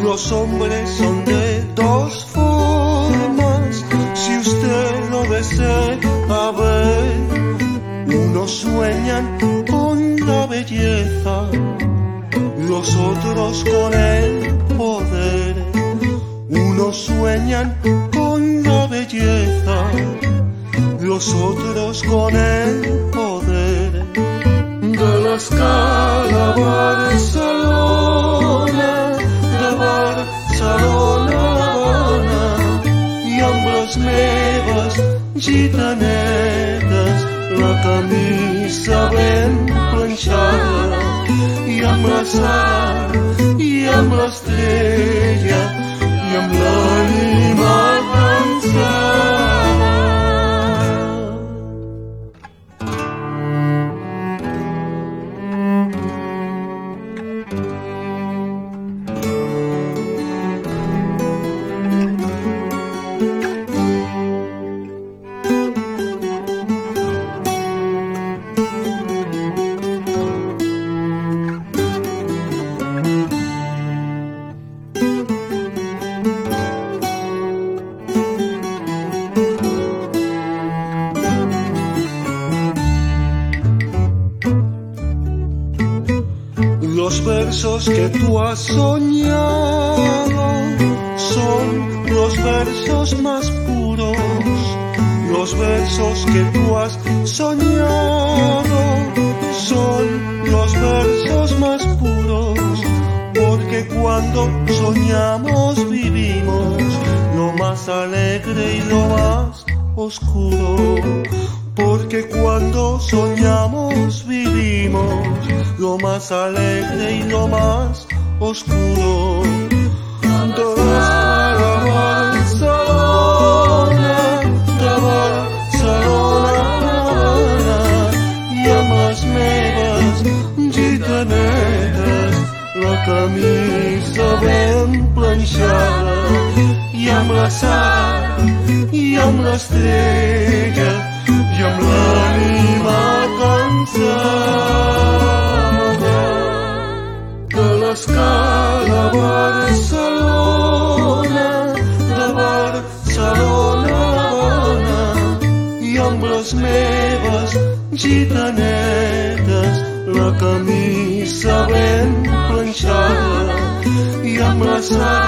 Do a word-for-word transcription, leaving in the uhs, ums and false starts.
Los hombres son de dos formas, si usted lo desea ver. Unos sueñan con la belleza, los otros con el poder. Unos sueñan con la belleza, los otros con el poder. De la escala Barcelona, de Barcelona a L'Havana, i amb les meves gitanetes la camisa ben planxada, i amb la sal, i amb l'estrella, i amb l'ànima cansada. Los versos que tú has soñado son los versos más puros. Los versos que tú has soñado son los versos más puros. Porque cuando soñamos vivimos lo más alegre y lo más oscuro. Porque cuando soñamos vivimos lo más alegre y lo más oscuro. De Barcelona, de Barcelona a L'Havana, i amb les meves gitanetes la camisa ben planxada, i amb la sal, i amb l'estrella, i amb l'ànima cansada. De l'escala Barcelona, de Barcelona a L'Havana, i amb les meves gitanetes la camisa ben planxada, i amb la sal,